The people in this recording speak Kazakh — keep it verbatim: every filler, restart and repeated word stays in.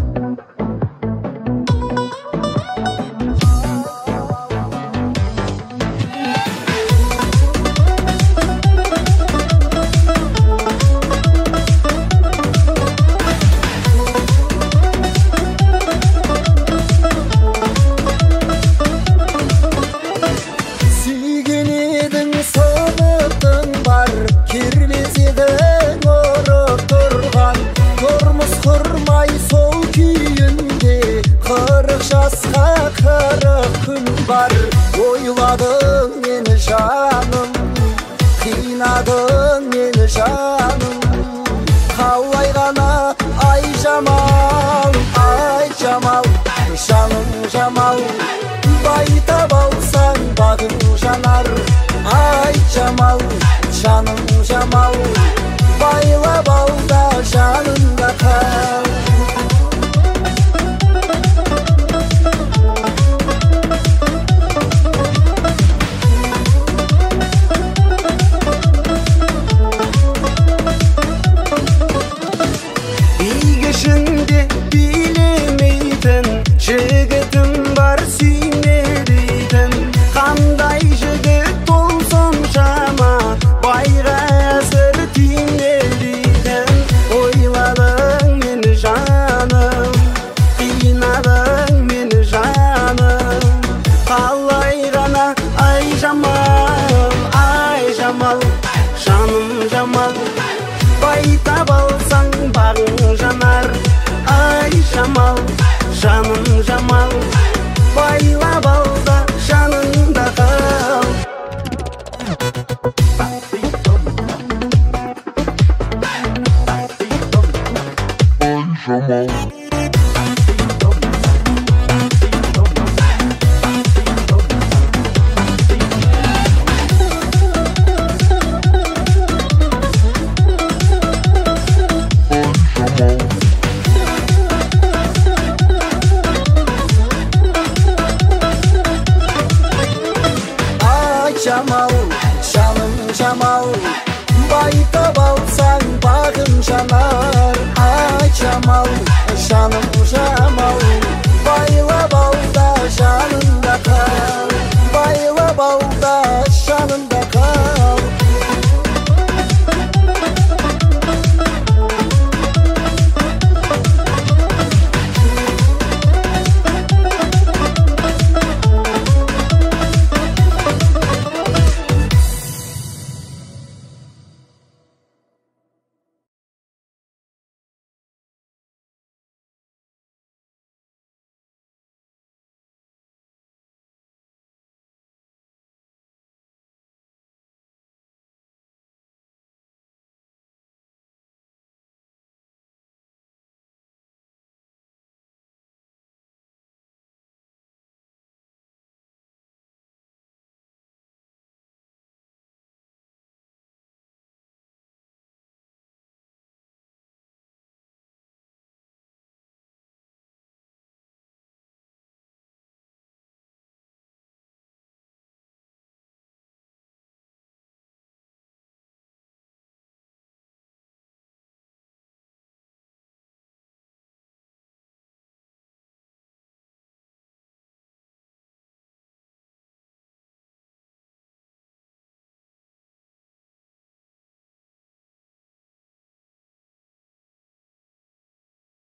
Kirбезеден ұрып тұрған тұрмыс құрмай сол күйінде қырық жасқа қырық күн бар. Ойладың мені жаным, қинадың мені жаным. Қалай ғана ай жамал, ай жамал, жаным жамал. Байтап алсаң бағың жанар, ай жамал, жаным жамал. Байлап ал да жанымда қал. Үй ішінде билемейтін жігітім бар, сүйме дейтін. Қандай жігіт ол соншама, байға әзір тиме дейтін. Ойладың мені жаным, қинадың мені жаным. Қалай ғана ай жамал, ай жамал, жаным жамал. Байтап алсаң бағың жанар, ай жамал, жаным жамал. Байлап ал да жаныңда қал. Jamal. Ay Jamal, canım Jamal. Bайтап алсаң бағым жанар, ай Jamal, жаным